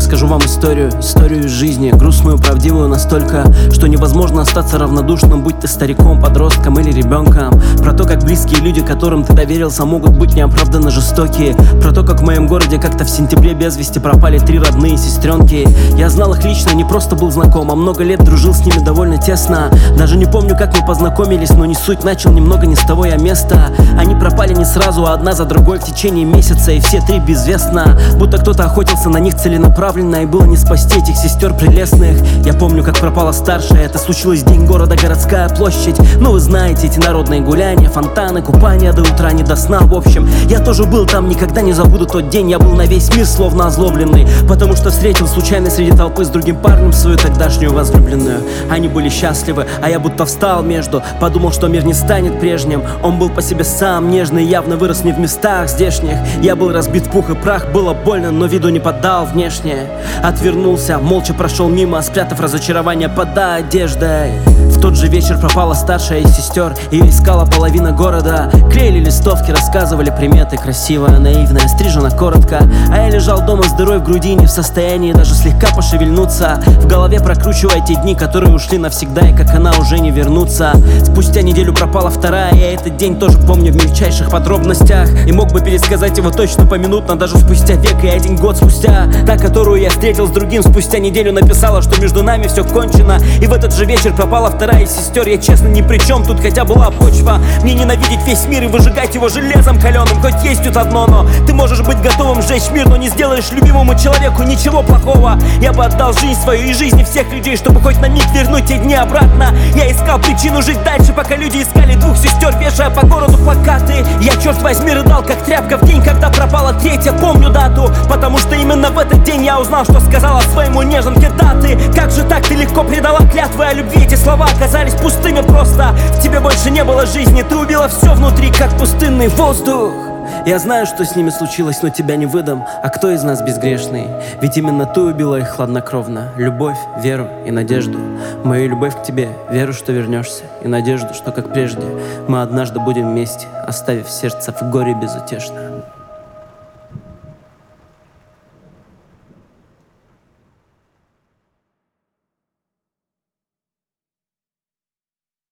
расскажу вам историю из жизни, грустную, правдивую настолько, что невозможно остаться равнодушным, будь ты стариком, подростком или ребенком. Про то, как близкие люди, которым ты доверился, могут быть неоправданно жестокие. Про то, как в моем городе как-то в сентябре без вести пропали 3 родные сестренки. Я знал их лично, не просто был знаком, а много лет дружил с ними довольно тесно. Даже не помню, как мы познакомились, но не суть, начал немного не с того я места. Они пропали не сразу, а одна за другой в течение месяца, и все 3 безвестно. Будто кто-то охотился на них целенаправленно, и было не спасти этих сестер прелестных. Я помню, как пропала старшая, это случилось день города, городская площадь. Ну вы знаете, эти народные гуляния, фонтаны, купания до утра, не до сна. В общем, я тоже был там, никогда не забуду тот день. Я был на весь мир словно озлобленный, потому что встретил случайно среди толпы с другим парнем свою тогдашнюю возлюбленную. Они были счастливы, а я будто встал между. Подумал, что мир не станет прежним. Он был по себе сам нежный, явно вырос не в местах здешних. Я был разбит в пух и прах, было больно, но виду не подал внешне. Отвернулся, молча прошел мимо, спрятав разочарование под одеждой. В тот же вечер пропала старшая из сестер, ее искала половина города. Клеили листовки, рассказывали приметы, красивая, наивная, стрижена коротко. А я лежал дома с дырой в груди, не в состоянии даже слегка пошевельнуться. В голове прокручивая те дни, которые ушли навсегда, и как она уже не вернутся. Спустя неделю пропала вторая, я этот день тоже помню в мельчайших подробностях. И мог бы пересказать его точно поминутно, даже спустя век и 1 год спустя. Та, которую я встретил с другим спустя неделю, написала, что между нами все кончено. И в этот же вечер пропала вторая из сестер. Я честно ни при чем, тут хотя была почва. Мне ненавидеть весь мир и выжигать его железом каленым. Хоть есть тут одно но: ты можешь быть готовым сжечь мир, но не сделаешь любимому человеку ничего плохого. Я бы отдал жизнь свою и жизни всех людей, чтобы хоть на миг вернуть те дни обратно. Я искал причину жить дальше, пока люди искали 2 сестер, вешая по городу плакаты. Я, черт возьми, рыдал как тряпка в день, когда пропала 3-я, помню дату, потому что именно в этот день я узнал, что сказала своему неженке: да ты, как же так, ты легко предала клятвы о любви. Эти слова оказались пустыми просто. В тебе больше не было жизни, ты убила все внутри, как пустынный воздух. Я знаю, что с ними случилось, но тебя не выдам. А кто из нас безгрешный? Ведь именно ты убила их хладнокровно. Любовь, веру и надежду. Мою любовь к тебе, веру, что вернешься, и надежду, что, как прежде, мы однажды будем вместе, оставив сердце в горе безутешно.